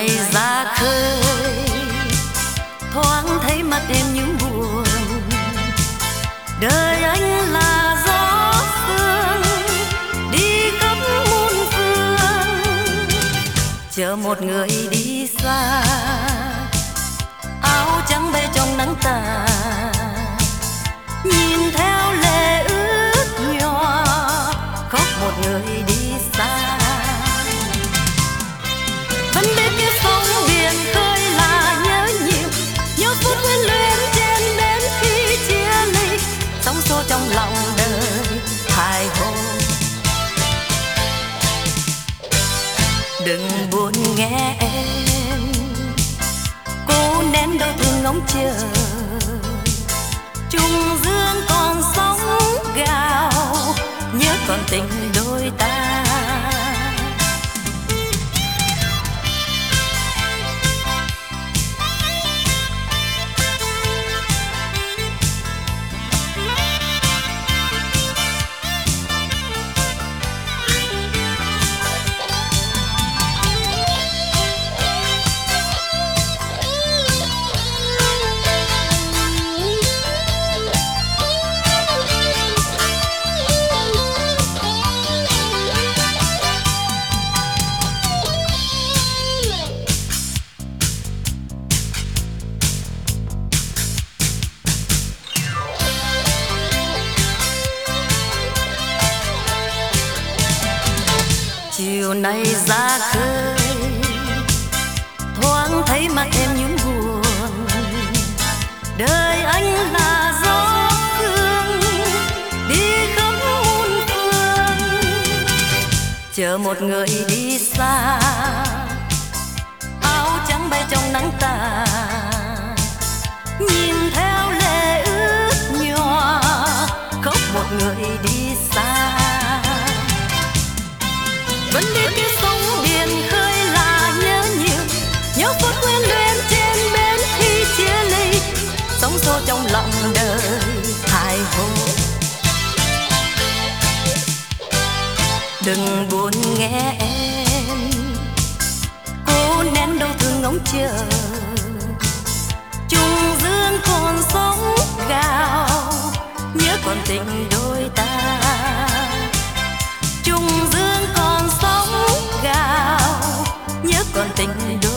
này ra khơi, thoáng thấy mắt em những buồn. Đời anh là gió sương đi khắp muôn phương, chờ một người đi xa, áo trắng bay trong nắng tà, nhìn theo lệ ướt nhòa khóc một người đi xa. Vẫn biết cái sóng biển khơi là nhớ nhiều, nhớ phút quyến luyến trên bến khi chia ly, sóng xô trong lòng đời hài hồn. Đừng buồn nghe em, cố nén đau thương ngóng chờ, Trung dương còn sóng gào, nhớ còn tình đôi ta. Chiều nay ra khơi, thoáng thấy mắt em những buồn. Đời anh là gió sương đi khắp muôn phương, chờ một người đi xa, áo trắng bay trong nắng tà, nhìn theo lệ ướt nhòa khóc một người đi xa. Vẫn biết cái sóng biển khơi là nhớ nhiều, nhớ phút quyến luyến trên bến khi chia ly, sóng xô trong lòng đời hài hồn. Đừng buồn nghe em, cố nén đau thương ngóng chờ, Trung dương còn sóng gào, nhớ còn tình đôi ta. Trung dương còn sóng gào, nhớ còn tình đôi ta.